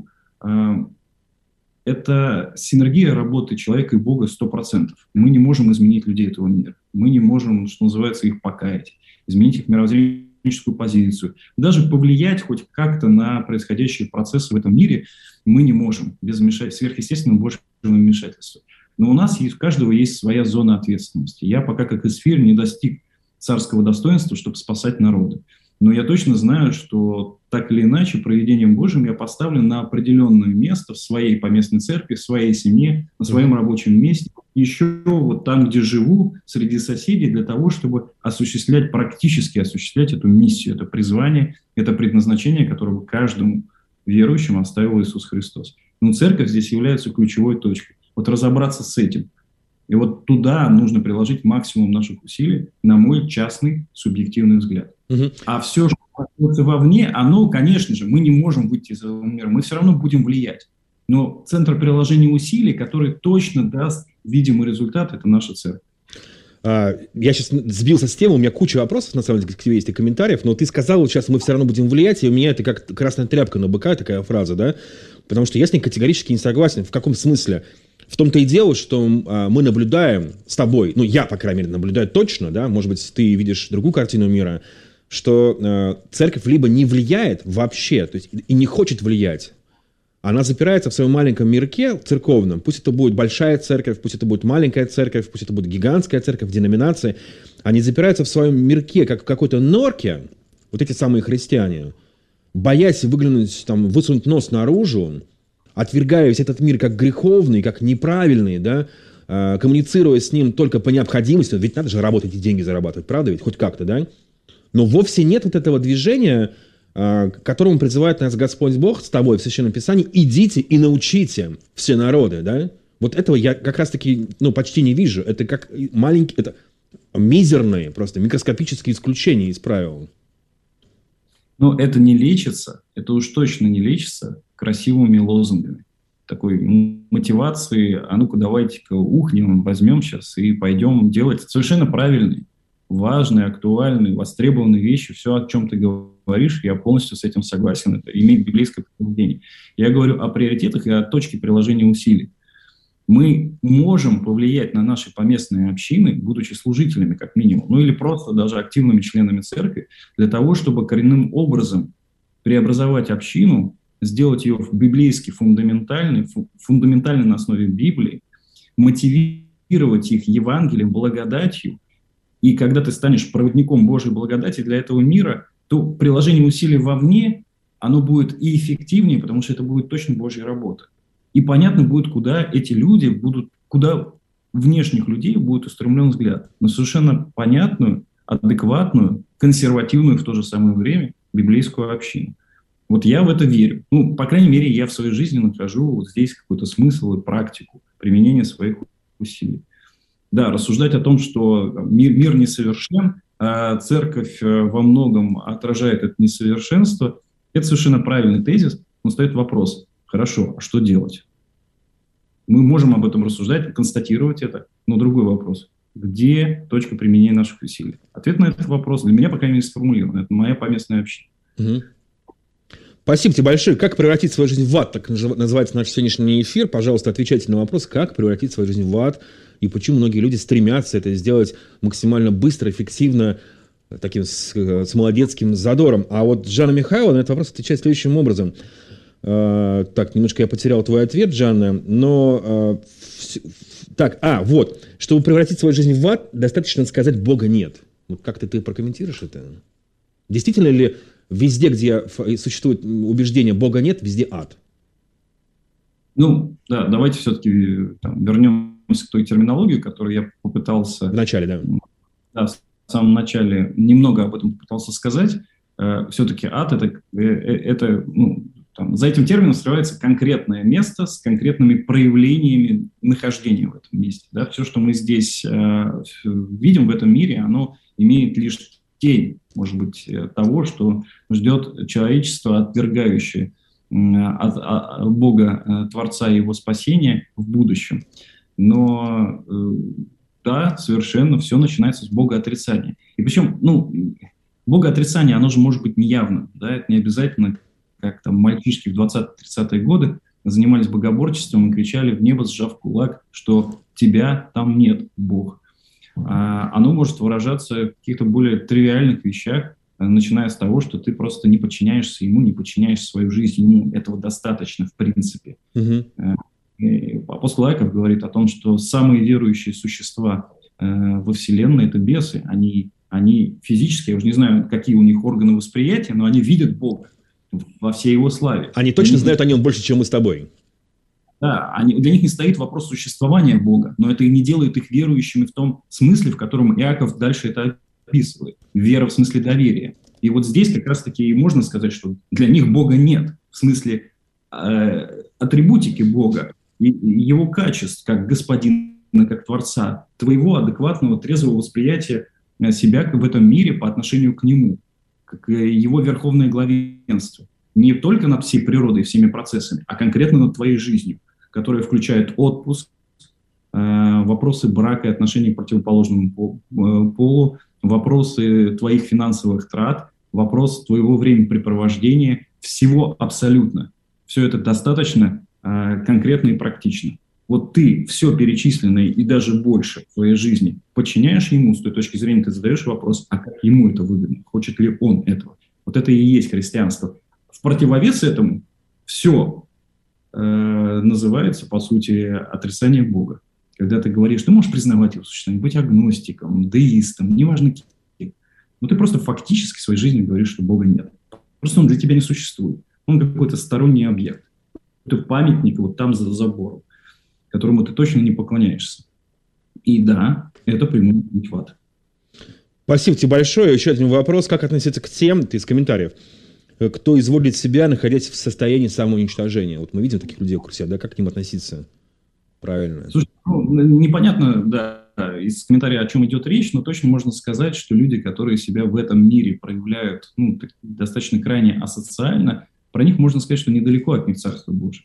– это синергия работы человека и Бога сто процентов. Мы не можем изменить людей этого мира. Мы не можем, что называется, их покаять, изменить их мировоззренческую позицию. Даже повлиять хоть как-то на происходящие процессы в этом мире мы не можем без сверхъестественного Божьего вмешательства. Но у нас есть, у каждого есть своя зона ответственности. Я пока как Исфирь не достиг царского достоинства, чтобы спасать народы. Но я точно знаю, что так или иначе провидением Божьим я поставлен на определенное место в своей поместной церкви, в своей семье, на своем рабочем месте, еще вот там, где живу, среди соседей, для того, чтобы осуществлять, практически осуществлять эту миссию, это призвание, это предназначение, которое каждому верующему оставил Иисус Христос. Но церковь здесь является ключевой точкой. Вот разобраться с этим. И вот туда нужно приложить максимум наших усилий, на мой частный субъективный взгляд. Угу. А все, что находится вовне, оно, конечно же, мы не можем выйти из этого мира, мы все равно будем влиять. Но центр приложения усилий, который точно даст видимый результат, это наша церковь. Я сейчас сбился с темы, у меня куча вопросов, на самом деле, к тебе есть и комментариев, но ты сказал, вот сейчас мы все равно будем влиять, и у меня это как красная тряпка на быка, такая фраза, да? Потому что я с ней категорически не согласен. В каком смысле? В том-то и дело, что а, мы наблюдаем с тобой, ну, я, по крайней мере, наблюдаю точно, да, может быть, ты видишь другую картину мира, что а, церковь либо не влияет вообще, то есть и не хочет влиять, она запирается в своем маленьком мирке церковном. Пусть это будет большая церковь, пусть это будет маленькая церковь, пусть это будет гигантская церковь, деноминации. Они запираются в своем мирке, как в какой-то норке, вот эти самые христиане, боясь выглянуть, там, высунуть нос наружу, отвергая весь этот мир как греховный, как неправильный, да, э, коммуницируя с ним только по необходимости. Ведь надо же работать и деньги зарабатывать, правда ведь? Хоть как-то, да? Но вовсе нет вот этого движения, к которому призывает нас Господь Бог с тобой в Священном Писании: идите и научите все народы, да? Вот этого я как раз-таки, ну, почти не вижу. Это как маленькие, это мизерные, просто микроскопические исключения из правил. Но это не лечится, это уж точно не лечится красивыми лозунгами. Такой мотивации: а ну-ка давайте-ка ухнем, возьмем сейчас и пойдем делать совершенно правильные, важные, актуальные, востребованные вещи. Все, о чем ты говоришь, я полностью с этим согласен. Это имеет библейское подтверждение. Я говорю о приоритетах и о точке приложения усилий. Мы можем повлиять на наши поместные общины, будучи служителями как минимум, ну или просто даже активными членами церкви, для того, чтобы коренным образом преобразовать общину, сделать ее библейски фундаментальной, фундаментальной на основе Библии, мотивировать их Евангелием, благодатью. И когда ты станешь проводником Божьей благодати для этого мира, то приложение усилий вовне, оно будет и эффективнее, потому что это будет точно Божья работа. И понятно будет, куда эти люди будут, куда внешних людей будет устремлен взгляд. На совершенно понятную, адекватную, консервативную в то же самое время библейскую общину. Вот я в это верю. Ну, по крайней мере, я в своей жизни нахожу вот здесь какой-то смысл и практику применения своих усилий. Да, рассуждать о том, что мир, мир несовершен, а церковь во многом отражает это несовершенство, это совершенно правильный тезис, но стоит вопрос: хорошо, а что делать? Мы можем об этом рассуждать, констатировать это, но другой вопрос: где точка применения наших усилий? Ответ на этот вопрос для меня, по крайней мере, сформулирован. Это моя поместная община. Угу. Спасибо тебе большое. Как превратить свою жизнь в ад? Так называется наш сегодняшний эфир. Пожалуйста, отвечайте на вопрос, как превратить свою жизнь в ад, и почему многие люди стремятся это сделать максимально быстро, эффективно, таким с, с молодецким задором. А вот Жанна Михайловна на этот вопрос отвечает следующим образом. Uh, так, немножко я потерял твой ответ, Жанна, но... Uh, в, так, а, вот. Чтобы превратить свою жизнь в ад, достаточно сказать «Бога нет». Вот как ты, ты прокомментируешь это? Действительно ли везде, где существует убеждение «Бога нет», везде ад? Ну, да, давайте все-таки там, вернемся к той терминологии, которую я попытался... В начале, да. Да, в самом начале немного об этом попытался сказать. Uh, все-таки ад — это... это ну, Там, за этим термином скрывается конкретное место с конкретными проявлениями нахождения в этом месте. Да? Все, что мы здесь э, видим в этом мире, оно имеет лишь тень, может быть, того, что ждет человечество, отвергающее э, от, от Бога, э, Творца и Его спасения в будущем. Но э, да, совершенно все начинается с богоотрицания. И причем, ну, богоотрицание, оно же может быть неявным, да, это не обязательно, как там мальчишки в двадцатые-тридцатые годы занимались богоборчеством и кричали в небо, сжав кулак, что тебя там нет, Бог. А оно может выражаться в каких-то более тривиальных вещах, начиная с того, что ты просто не подчиняешься ему, не подчиняешь свою жизнь ему. Этого достаточно, в принципе. Угу. Апостол Иаков говорит о том, что самые верующие существа во Вселенной — это бесы. Они, они физически, я уже не знаю, какие у них органы восприятия, но они видят Бога во всей его славе. Они точно они, знают о нем больше, чем мы с тобой. Да, они, для них не стоит вопрос существования Бога, но это и не делает их верующими в том смысле, в котором Иаков дальше это описывает. Вера в смысле доверия. И вот здесь как раз-таки и можно сказать, что для них Бога нет. В смысле э, атрибутики Бога, и, и его качеств, как господина, как Творца, твоего адекватного, трезвого восприятия себя в этом мире по отношению к нему, как его верховное главенство. Не только над всей природой, всеми процессами, а конкретно над твоей жизнью, которая включает отпуск, э, вопросы брака и отношений к противоположному полу, вопросы твоих финансовых трат, вопрос твоего времяпрепровождения, всего абсолютно. Все это достаточно э, конкретно и практично. Вот ты все перечисленное и даже больше в твоей жизни подчиняешь ему, с той точки зрения ты задаешь вопрос, а как ему это выгодно, хочет ли он этого. Вот это и есть христианство. В противовес этому все э, называется, по сути, отрицание Бога. Когда ты говоришь, ты можешь признавать его существование, быть агностиком, деистом, неважно кем. Но ты просто фактически в своей жизни говоришь, что Бога нет. Просто он для тебя не существует. Он какой-то сторонний объект. Это памятник вот там за забором, которому ты точно не поклоняешься. И да, это прямой путь в ад. Спасибо тебе большое. Еще один вопрос. Как относиться к тем, ты из комментариев, кто изводит себя, находясь в состоянии самоуничтожения? Вот мы видим таких людей вокруг себя, да? Как к ним относиться правильно? Слушай, ну, непонятно, да, из комментариев, о чем идет речь, но точно можно сказать, что люди, которые себя в этом мире проявляют ну, достаточно крайне асоциально, про них можно сказать, что недалеко от них Царство Божие.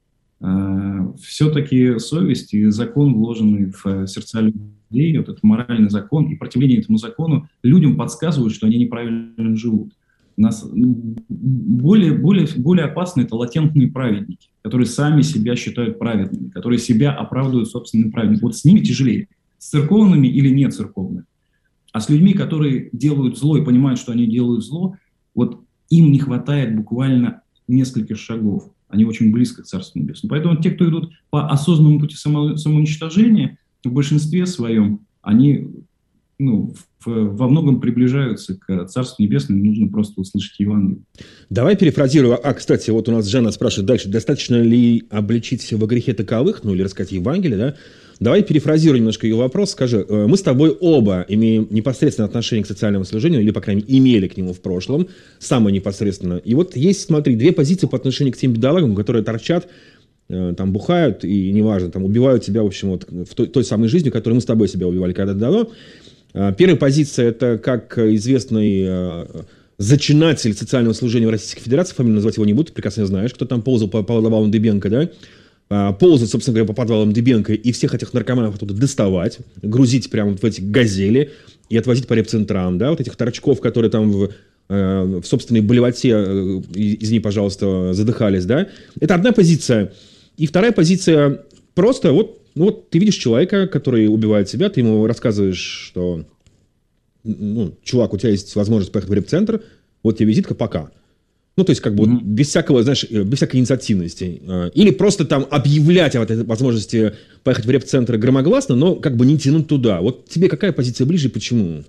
Все-таки совесть и закон, вложенный в сердца людей, вот этот моральный закон и противление этому закону, людям подсказывают, что они неправильно живут. Нас более, более, более опасны это латентные праведники, которые сами себя считают праведными, которые себя оправдывают собственным праведником. Вот с ними тяжелее. С церковными или не церковными. А с людьми, которые делают зло и понимают, что они делают зло, вот им не хватает буквально нескольких шагов. Они очень близко к Царству Небесному. Поэтому те, кто идут по осознанному пути само, самоуничтожения, в большинстве своем, они ну, в, во многом приближаются к Царству Небесному, нужно просто услышать Евангелие. Давай перефразирую. А, кстати, вот у нас Жанна спрашивает дальше, достаточно ли обличить во грехе таковых, ну или рассказать Евангелие, да? Давай перефразируем немножко ее вопрос. Скажи, мы с тобой оба имеем непосредственное отношение к социальному служению, или, по крайней мере, имели к нему в прошлом, самое непосредственно. И вот есть, смотри, две позиции по отношению к тем бедолагам, которые торчат, там, бухают и, неважно, там, убивают себя, в общем, вот, в той, той самой жизнью, которой мы с тобой себя убивали когда-то давно. Первая позиция – это, как известный зачинатель социального служения в Российской Федерации, фамилию назвать его не буду, ты прекрасно знаешь, кто там ползал по подвалам Дыбенко, да? Ползать, собственно говоря, по подвалам Дыбенко и всех этих наркоманов оттуда доставать, грузить прямо вот в эти газели и отвозить по репцентрам, да, вот этих торчков, которые там в, в собственной болевоте, извини, пожалуйста, задыхались, да. Это одна позиция. И вторая позиция просто вот, ну вот ты видишь человека, который убивает себя, ты ему рассказываешь, что, ну, чувак, у тебя есть возможность поехать в репцентр, вот тебе визитка, пока. Ну, то есть, как бы, mm-hmm. без всякого, знаешь, без всякой инициативности. Или просто там объявлять о этой возможности поехать в реп-центр громогласно, но как бы не тянуть туда. Вот тебе какая позиция ближе и почему?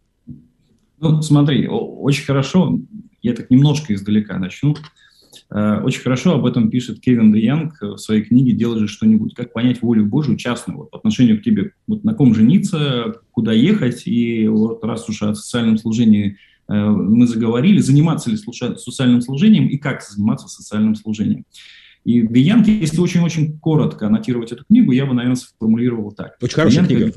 Ну, смотри, очень хорошо, я так немножко издалека начну. Очень хорошо об этом пишет Кевин Де Янг в своей книге «Делай же что-нибудь». Как понять волю Божию частную вот, по отношению к тебе. Вот на ком жениться, куда ехать. И вот раз уж о социальном служении мы заговорили, заниматься ли социальным служением и как заниматься социальным служением. И Де Янг, если очень-очень коротко аннотировать эту книгу, я бы, наверное, сформулировал так. Очень хорошая книга.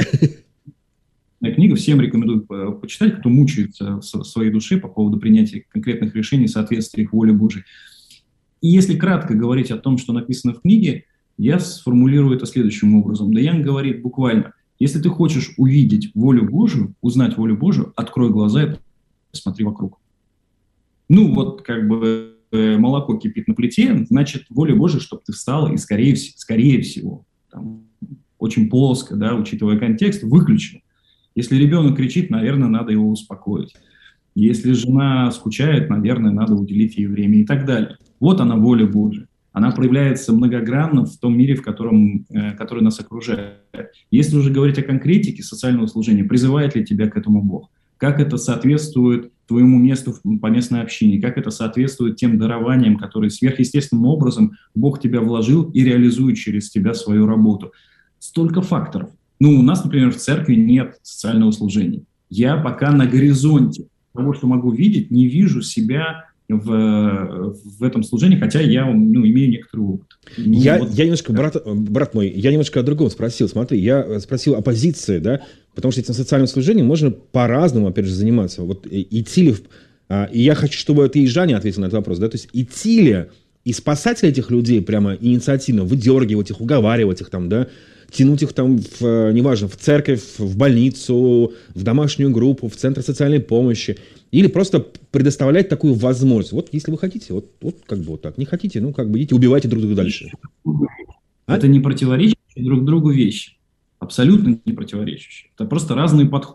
Книга всем рекомендую почитать, кто мучается в своей душе по поводу принятия конкретных решений в соответствии к воле Божией. И если кратко говорить о том, что написано в книге, я сформулирую это следующим образом. Де Янг говорит буквально, если ты хочешь увидеть волю Божию, узнать волю Божию, открой глаза и посмотри вокруг. Ну, вот как бы молоко кипит на плите, значит, воля Божия, чтобы ты встал и, скорее, скорее всего, там, очень плоско, да, учитывая контекст, выключил. Если ребенок кричит, наверное, надо его успокоить. Если жена скучает, наверное, надо уделить ей время и так далее. Вот она, воля Божия. Она проявляется многогранно в том мире, в котором, который нас окружает. Если уже говорить о конкретике социального служения, призывает ли тебя к этому Бог? Как это соответствует твоему месту по местной общине? Как это соответствует тем дарованиям, которые сверхъестественным образом Бог тебя вложил и реализует через тебя свою работу? Столько факторов. Ну, у нас, например, в церкви нет социального служения. Я пока на горизонте того, что могу видеть, не вижу себя в, в этом служении, хотя я ну, имею некоторый опыт. Ну, я, вот, я немножко, брат, брат мой, я немножко о другом спросил. Смотри, я спросил о позиции, да, потому что этим социальным служением можно по-разному, опять же, заниматься. Вот идти ли, в, а, и я хочу, чтобы ты и Жаня ответил на этот вопрос, да, то есть идти ли и спасать ли этих людей прямо инициативно, выдергивать их, уговаривать их там, да, тянуть их там, в, неважно, в церковь, в больницу, в домашнюю группу, в центр социальной помощи, или просто предоставлять такую возможность. Вот если вы хотите, вот, вот как бы вот так. Не хотите, ну как бы идите, убивайте друг друга дальше. Это а? не противоречащие друг другу вещи. Абсолютно не противоречащие. Это просто разные подходы.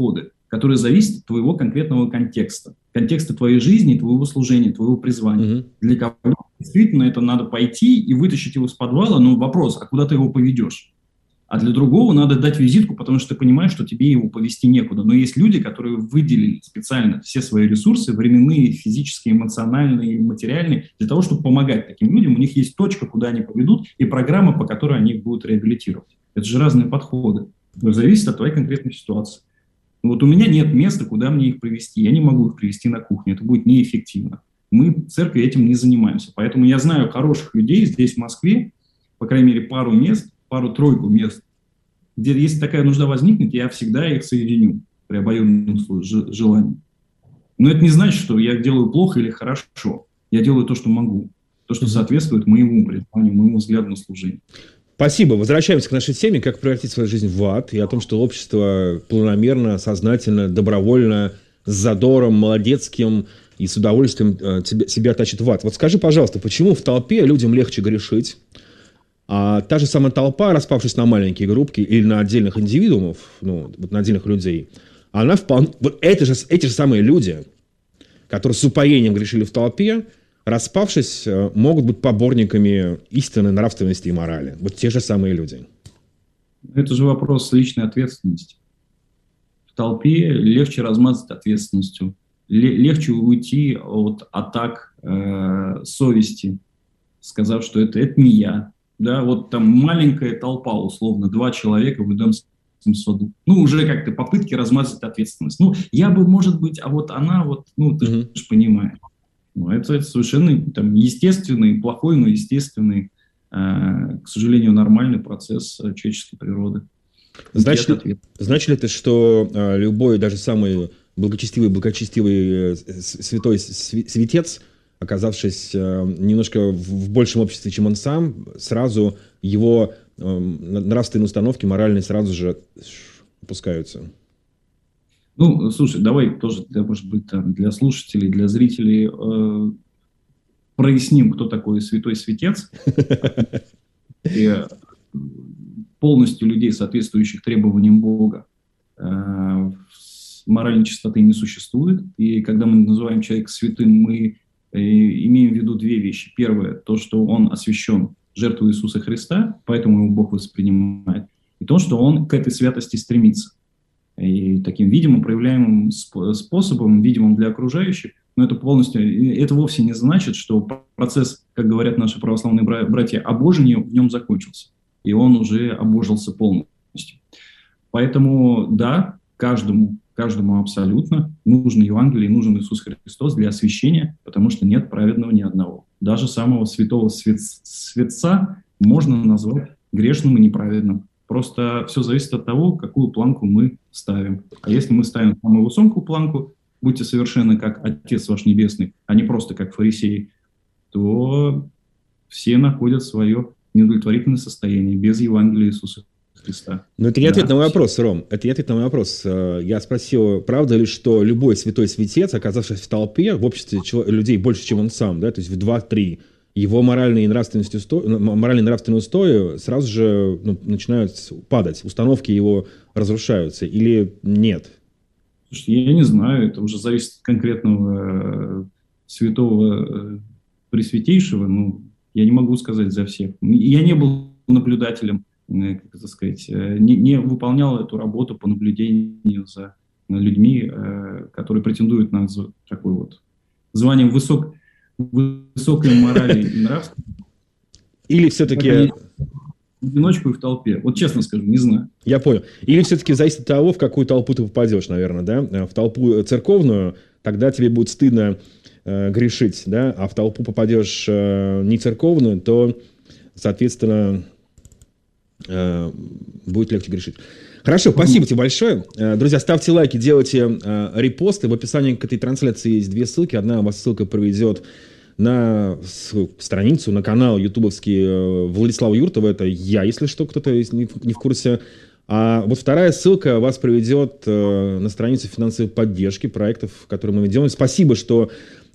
которое зависит от твоего конкретного контекста, контекста твоей жизни, твоего служения, твоего призвания. Mm-hmm. Для кого действительно это надо пойти и вытащить его из подвала, но вопрос, а куда ты его поведешь? А для другого надо дать визитку, потому что ты понимаешь, что тебе его повезти некуда. Но есть люди, которые выделили специально все свои ресурсы, временные, физические, эмоциональные, материальные, для того, чтобы помогать таким людям. У них есть точка, куда они поведут, и программа, по которой они их будут реабилитировать. Это же разные подходы. Это зависит от твоей конкретной ситуации. Вот у меня нет места, куда мне их привести. Я не могу их привести на кухню. Это будет неэффективно. Мы в церкви этим не занимаемся. Поэтому я знаю хороших людей здесь, в Москве, по крайней мере, пару мест, пару-тройку мест, где, если такая нужда возникнет, я всегда их соединю при обоюдном желании. Но это не значит, что я делаю плохо или хорошо. Я делаю то, что могу. То, что соответствует моему призванию, моему взгляду на служение. Спасибо. Возвращаемся к нашей теме, как превратить свою жизнь в ад, и о том, что общество планомерно, сознательно, добровольно, с задором, молодецким и с удовольствием тебя, себя тащит в ад. Вот скажи, пожалуйста, почему в толпе людям легче грешить, а та же самая толпа, распавшись на маленькие группки или на отдельных индивидуумов, ну, вот на отдельных людей, она вполне... Вот это же, эти же самые люди, которые с упоением грешили в толпе, распавшись, могут быть поборниками истинной нравственности и морали. Вот те же самые люди. Это же вопрос личной ответственности. В толпе легче размазать ответственностью, легче уйти от атак э, совести, сказав, что это, это не я. Да, вот там маленькая толпа, условно, два человека в Эдемском саду. Ну, уже как-то попытки размазать ответственность. Ну, я бы, может быть, а вот она, вот, ну, ты mm-hmm. же понимаешь. Ну, это, это совершенно там, естественный, плохой, но естественный, э, к сожалению, нормальный процесс э, человеческой природы. Значит, значит ли это, что э, любой, даже самый благочестивый, благочестивый э, святой святец, оказавшись э, немножко в, в большем обществе, чем он сам, сразу его э, нравственные установки, моральные, сразу же опускаются? Ну, слушай, давай тоже, для, может быть, там, для слушателей, для зрителей э, проясним, кто такой святой святец. И полностью людей, соответствующих требованиям Бога, э, моральной чистоты не существует. И когда мы называем человека святым, мы и имеем в виду две вещи. Первое, то, что он освящен жертвой Иисуса Христа, поэтому его Бог воспринимает. И то, что он к этой святости стремится. И таким видимым, проявляемым способом, видимым для окружающих, но это полностью, это вовсе не значит, что процесс, как говорят наши православные братья, обожения в нем закончился. И он уже обожился полностью. Поэтому, да, каждому Каждому абсолютно нужен Евангелие, нужен Иисус Христос для освящения, потому что нет праведного ни одного. Даже самого святого свят, святца можно назвать грешным и неправедным. Просто все зависит от того, какую планку мы ставим. А если мы ставим самую высокую планку, будьте совершенны, как Отец ваш Небесный, а не просто как фарисеи, то все находят свое неудовлетворительное состояние без Евангелия Иисуса Христа. Но это не ответ да. на мой вопрос, Ром. Это не ответ на мой вопрос. Я спросил, правда ли, что любой святой святец, оказавшись в толпе, в обществе людей больше, чем он сам, да, то есть в два-три, его моральные и нравственные устои, моральные и нравственные устои сразу же ну, начинают падать, установки его разрушаются или нет? Слушайте, я не знаю, это уже зависит от конкретного э, святого э, пресвятейшего, но я не могу сказать за всех. Я не был наблюдателем, как это сказать, не, не выполнял эту работу по наблюдению за людьми, которые претендуют на такое вот звание высок, высокой морали и нравственности. Или все-таки... В одиночку и в толпе. Вот честно скажу, не знаю. Я понял. Или все-таки зависит от того, в какую толпу ты попадешь, наверное, да? В толпу церковную, тогда тебе будет стыдно э, грешить, да? А в толпу попадешь э, не церковную, то, соответственно... будет легче грешить. Хорошо, спасибо тебе большое. Друзья, ставьте лайки, делайте репосты. В описании к этой трансляции есть две ссылки. Одна вас ссылка приведет на страницу, на канал ютубовский Владислава Юртова. Это я, если что, кто-то не в курсе. А вот вторая ссылка вас приведет на страницу финансовой поддержки проектов, которые мы делаем. Спасибо, что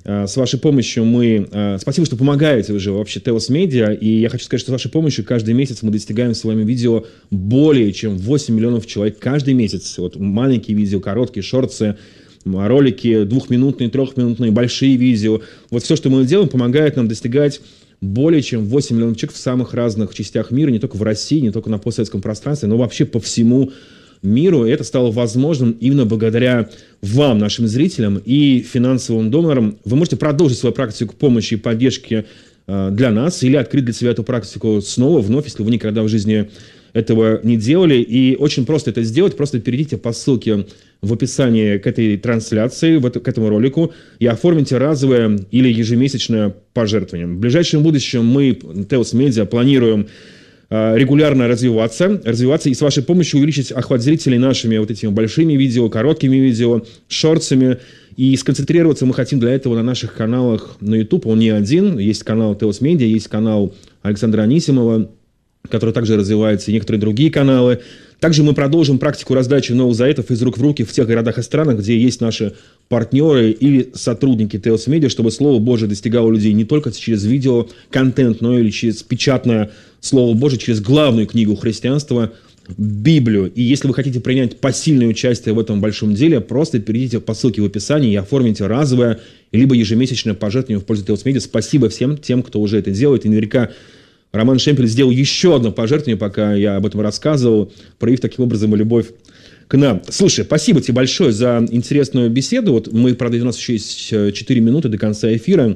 С вашей помощью мы... Спасибо, что помогаете уже вообще Теос Медиа. И я хочу сказать, что с вашей помощью каждый месяц мы достигаем своими видео более чем восемь миллионов человек каждый месяц. Вот маленькие видео, короткие, шортсы, ролики, двухминутные, трехминутные, большие видео. Вот все, что мы делаем, помогает нам достигать более чем восемь миллионов человек в самых разных частях мира. Не только в России, не только на постсоветском пространстве, но вообще по всему миру. И это стало возможным именно благодаря вам, нашим зрителям и финансовым донорам. Вы можете продолжить свою практику помощи и поддержки э, для нас или открыть для себя эту практику снова, вновь, если вы никогда в жизни этого не делали. И очень просто это сделать. Просто перейдите по ссылке в описании к этой трансляции, в это, к этому ролику, и оформите разовое или ежемесячное пожертвование. В ближайшем будущем мы, Теос Медиа, планируем регулярно развиваться, развиваться и с вашей помощью увеличить охват зрителей нашими вот этими большими видео, короткими видео, шортсами. И сконцентрироваться мы хотим для этого на наших каналах на YouTube. Он не один. Есть канал Теос Медиа, есть канал Александра Анисимова, который также развивается, и некоторые другие каналы. Также мы продолжим практику раздачи новых заветов из рук в руки в тех городах и странах, где есть наши партнеры или сотрудники Теос Медиа, чтобы Слово Божие достигало людей не только через видео-контент, но и через печатное Слово Божие, через главную книгу христианства – Библию. И если вы хотите принять посильное участие в этом большом деле, просто перейдите по ссылке в описании и оформите разовое либо ежемесячное пожертвование в пользу Теос Медиа. Спасибо всем тем, кто уже это делает. И наверняка Роман Шемпель сделал еще одно пожертвование, пока я об этом рассказывал, проявив таким образом любовь к нам. Слушай, спасибо тебе большое за интересную беседу. Вот мы, правда, у нас еще есть четыре минуты до конца эфира.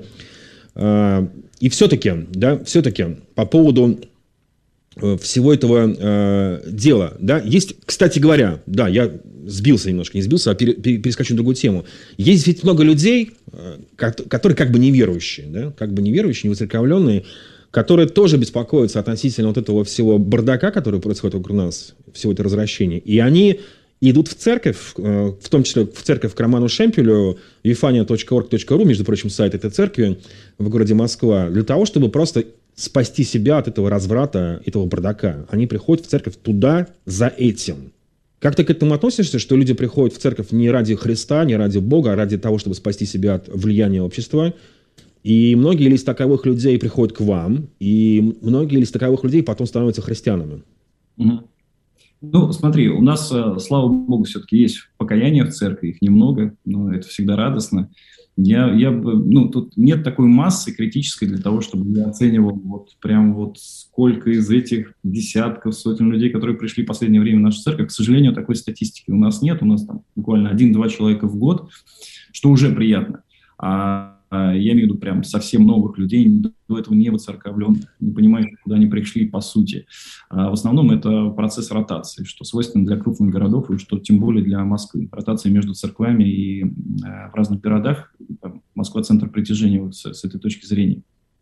И все-таки, да, все-таки по поводу всего этого э, дела, да, есть, кстати говоря, да, я сбился немножко, не сбился, а пере, пере, перескочу на другую тему. Есть ведь много людей, э, которые как бы неверующие, да, как бы неверующие, невоцерковленные, которые тоже беспокоятся относительно вот этого всего бардака, который происходит вокруг нас, всего этого развращения. И они идут в церковь, э, в том числе в церковь к Роману Шемпелю, вифания точка орг точка ру, между прочим, сайт этой церкви в городе Москва, для того, чтобы просто спасти себя от этого разврата, этого бардака. Они приходят в церковь туда за этим. Как ты к этому относишься, что люди приходят в церковь не ради Христа, не ради Бога, а ради того, чтобы спасти себя от влияния общества? И многие из таковых людей приходят к вам, и многие из таковых людей потом становятся христианами. Угу. Ну, смотри, у нас, слава Богу, все-таки есть покаяние в церкви, их немного, но это всегда радостно. Я, я, ну, тут нет такой массы критической для того, чтобы я оценивал вот прям вот сколько из этих десятков, сотен людей, которые пришли в последнее время в нашу церковь. К сожалению, такой статистики у нас нет. У нас там буквально один-два человека в год, что уже приятно. А я имею в виду прям совсем новых людей, до этого не воцерковленных, не понимающих, куда они пришли по сути. А в основном это процесс ротации, что свойственно для крупных городов и что тем более для Москвы. Ротация между церквями и э, в разных городах. Там, Москва – центр притяжения вот с, с этой точки зрения.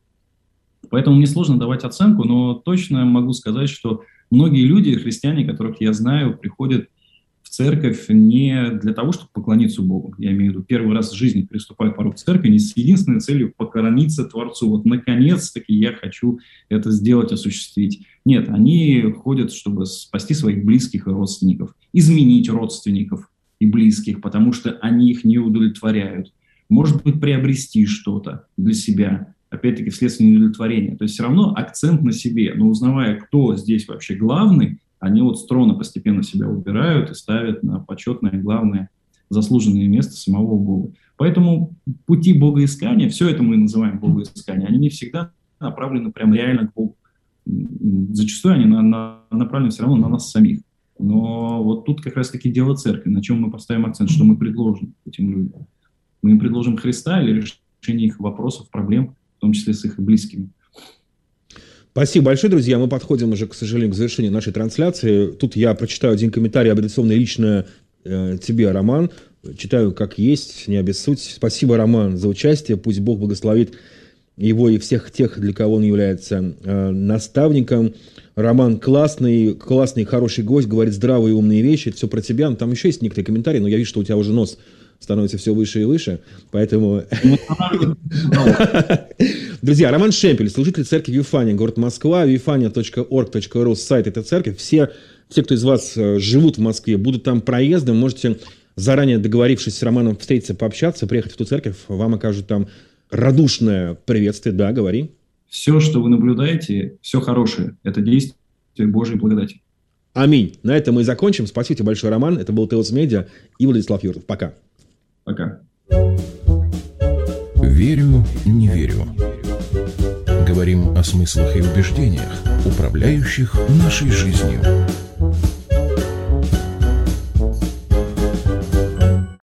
Поэтому мне сложно давать оценку, но точно могу сказать, что многие люди, христиане, которых я знаю, приходят в церковь не для того, чтобы поклониться Богу. Я имею в виду, первый раз в жизни приступают порог церкви не с единственной целью поклониться Творцу. Вот наконец-таки я хочу это сделать, осуществить. Нет, они ходят, чтобы спасти своих близких и родственников, изменить родственников и близких, потому что они их не удовлетворяют. Может быть, приобрести что-то для себя, опять-таки вследствие неудовлетворения. То есть все равно акцент на себе. Но узнавая, кто здесь вообще главный, они вот с трона постепенно себя убирают и ставят на почетное, главное, заслуженное место самого Бога. Поэтому пути богоискания, все это мы называем богоисканием, они не всегда направлены прям реально к Богу. Зачастую они на, на, направлены все равно на нас самих. Но вот тут как раз-таки дело церкви, на чем мы поставим акцент, что мы предложим этим людям. Мы им предложим Христа или решение их вопросов, проблем, в том числе с их близкими. Спасибо большое, друзья. Мы подходим уже, к сожалению, к завершению нашей трансляции. Тут я прочитаю один комментарий, адресованный лично э, тебе, Роман. Читаю как есть, не обессудь. Спасибо, Роман, за участие. Пусть Бог благословит его и всех тех, для кого он является э, наставником. Роман классный, классный, хороший гость, говорит здравые и умные вещи. Это все про тебя. Там еще есть некоторые комментарии, но я вижу, что у тебя уже нос становится все выше и выше, поэтому... Друзья, Роман Шемпель, служитель церкви Вифания, город Москва, вифания точка орг точка ру, сайт этой церкви. Все, все, кто из вас живут в Москве, будут там проездом, можете заранее договорившись с Романом встретиться, пообщаться, приехать в ту церковь, вам окажут там радушное приветствие. Да, говори. Все, что вы наблюдаете, все хорошее. Это действие Божьей благодати. Аминь. На этом мы и закончим. Спасибо тебе большое, Роман. Это был Теос Медиа и Владислав Юртов. Пока. Пока. Верю, не верю. Говорим о смыслах и убеждениях, управляющих нашей жизнью.